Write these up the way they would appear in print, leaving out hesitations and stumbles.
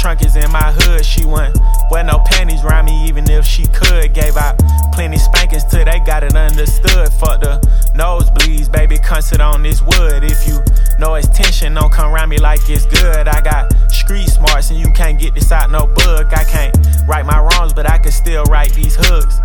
trunk is in my hood. She wouldn't wear no panties around me even if she could. Gave out plenty spankings till they got it understood. Fuck the nosebleeds, baby, come sit on this wood. If you know it's tension, don't come around me like it's good. I got street smarts and you can't get this out no book. I can't right my wrongs, but I can still write these hooks.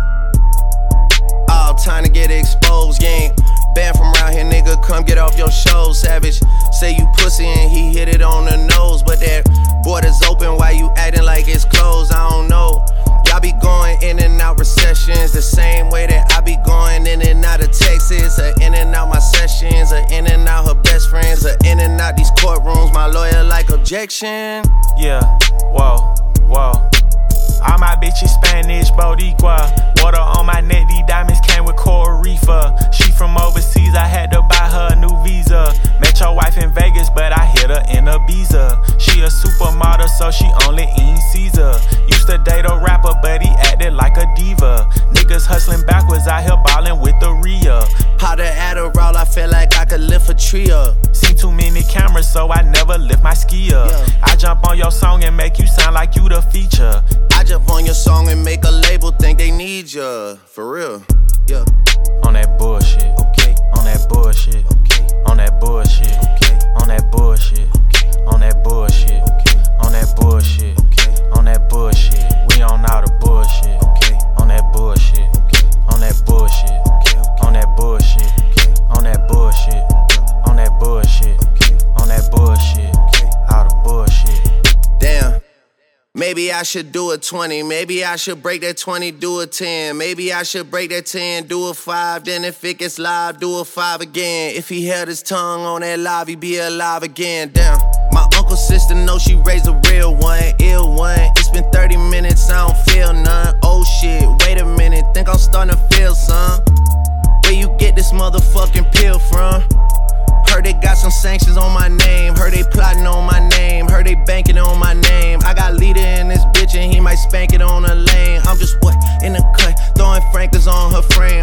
All time to get exposed, you ain't banned from around here, nigga, come get off your show. Savage, say you pussy and he hit it on the nose, but that border's open, why you acting like it's closed? I don't know. Y'all be going in and out recessions the same way that I be going in and out of Texas, or in and out my sessions, or in and out her best friends, or in and out these courtrooms. My lawyer like objection. Yeah, whoa, whoa. All my bitches Spanish, Boricua. Water on my neck, these diamonds came with Coral Reefer. She from overseas, I had to buy her a new visa. Met your wife in Vegas, but I hit her in Ibiza. She a supermodel, so she only eating Caesar. Used to date a rapper, but he acted like a diva. Niggas hustling backwards, out here ballin' with the Rhea. Powder Adderall, I feel like I could lift a tree up. Seen too many cameras, so I never lift my ski up. I jump on your song and make you sound like you the feature. I jump on your song and make a label think they need ya. For real, yeah. On that bullshit, okay. On that bullshit, okay. On that bullshit, okay. On that bullshit, okay. On that bullshit, okay. On that bullshit, okay. On that bullshit. We on all the bullshit, okay. On that bullshit, okay. On that bullshit, okay. On that bullshit, okay. On that bullshit, On that bullshit, okay. On that bullshit, okay. All the bullshit. Damn. Maybe I should do a 20, maybe I should break that 20, do a 10. Maybe I should break that 10, do a 5. Then if it gets live, do a 5 again. If he held his tongue on that live, he'd be alive again. Damn. My uncle's sister knows she raised a real one, ill one. It's been 30 minutes, I don't feel none. Oh shit, wait a minute, think I'm starting to feel some. Where you get this motherfucking pill from? Heard they got some sanctions on my name. Heard they plotting on my name. Heard they banking on my name. I got leader in this bitch and he might spank it on the lane. I'm just what? In the cut, throwing Franklin's on her frame.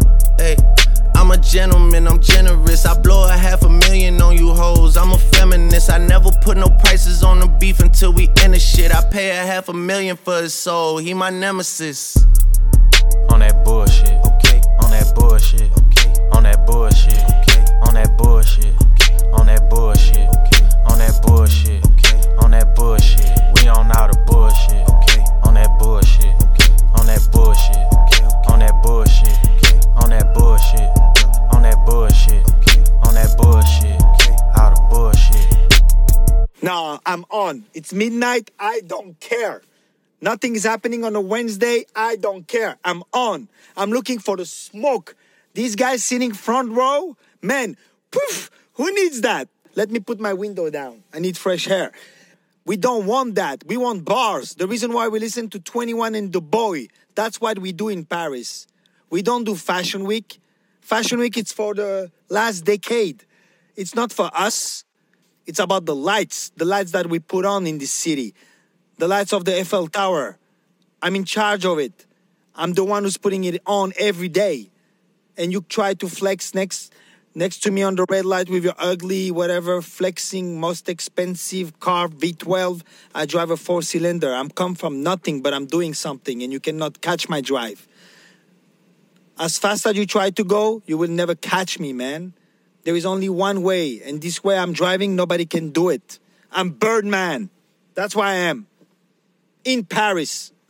I'm a gentleman, I'm generous. I blow $500,000 on you hoes. I'm a feminist. I never put no prices on the beef until we end the shit. I pay $500,000 for his soul. He my nemesis. On that bullshit, okay. On that bullshit, okay. On that bullshit, okay. On that bullshit, okay. On that bullshit, okay. On that bullshit, okay. On that bullshit. We on all the bullshit, okay. On that bullshit, okay. On that bullshit, okay. On that bullshit, okay. On that bullshit, On that bullshit, okay. On that bullshit, okay. All the bullshit. Nah, I'm on. It's midnight, I don't care. Nothing is happening on a Wednesday, I don't care. I'm on. I'm looking for the smoke. These guys sitting front row, man, poof, who needs that? Let me put my window down. I need fresh air. We don't want that. We want bars. The reason why we listen to 21 and The Boy, that's what we do in Paris. We don't do Fashion Week. Fashion Week, it's for the last decade. It's not for us. It's about the lights that we put on in this city. The lights of the Eiffel Tower. I'm in charge of it. I'm the one who's putting it on every day. And you try to flex next to me on the red light with your ugly, whatever, flexing, most expensive car, V12. I drive a 4-cylinder. I'm come from nothing, but I'm doing something, and you cannot catch my drive. As fast as you try to go, you will never catch me, man. There is only one way, and this way I'm driving, nobody can do it. I'm Birdman. That's why I am. In Paris.